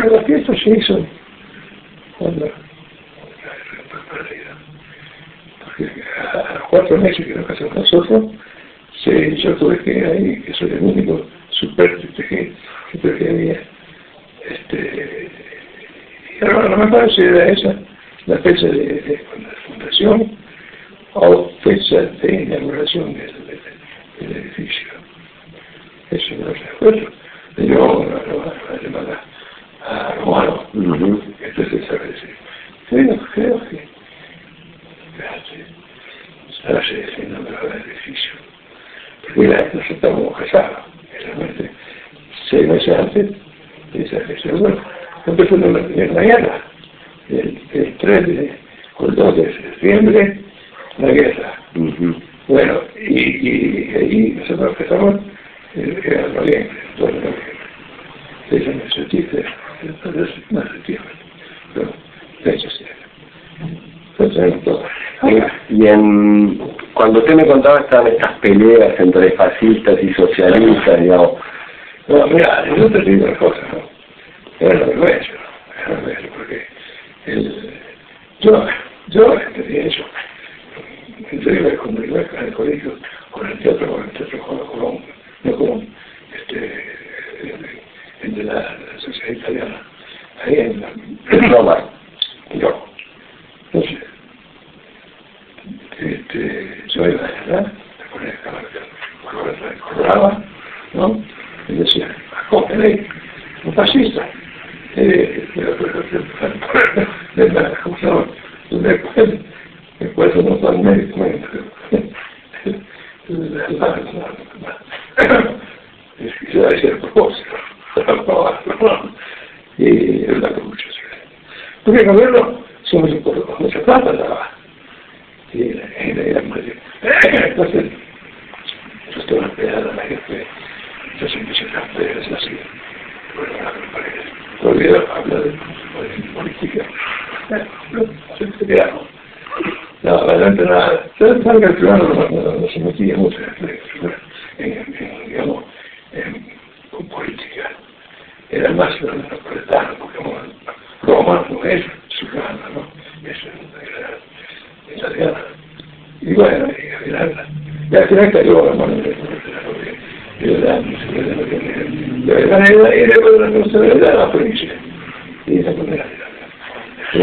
pero la fiesta se hizo cuando, porque a los 4 meses que nos casamos nosotros, yo tuve que ir ahí, que soy el único supérstite que había. Y ahora no me parece era esa la fecha de fundación o fecha de inauguración del edificio. Eso no recuerdo. Yo a Romano, entonces creo que hace el nombre del edificio. Porque nosotros estábamos casados, realmente 6 meses antes de esa fecha. Bueno, empezó en la mañana, el 3 o el 2 de septiembre, la guerra. Bueno, y ahí nosotros empezamos, era noviembre, 2 de noviembre. 6 años de septiembre, no septiembre, pero fechas entonces todo. Y cuando usted me contaba estaban estas peleas entre fascistas y socialistas, digamos. No, mira, yo te digo una cosa, ¿no? Era una vergüenza, porque yo eso, entré cuando iba al colegio con el teatro Colón, no Colón, el de la sociedad italiana, ahí en Roma. Entonces, yo iba a ¿verdad? Coloraba, ¿no? Y decía, acogen ahí, un fascista. Después no está el médico. Y yo decía, y es la que mucho se ve. Porque no verlo, somos con mucha plata la y era muy bien. Entonces, yo estaba peleando la jefe, yo siempre se las peleas así. Bueno, todavía habla de política. Se pelearon. No, adelante nada. Yo pensaba que el plano no se metía mucho digamos, con política. Era más napolitano, porque Roma no es su gana, ¿no? Es italiana. Y bueno, y al final cayó la mano de la provincia. Y esa manera.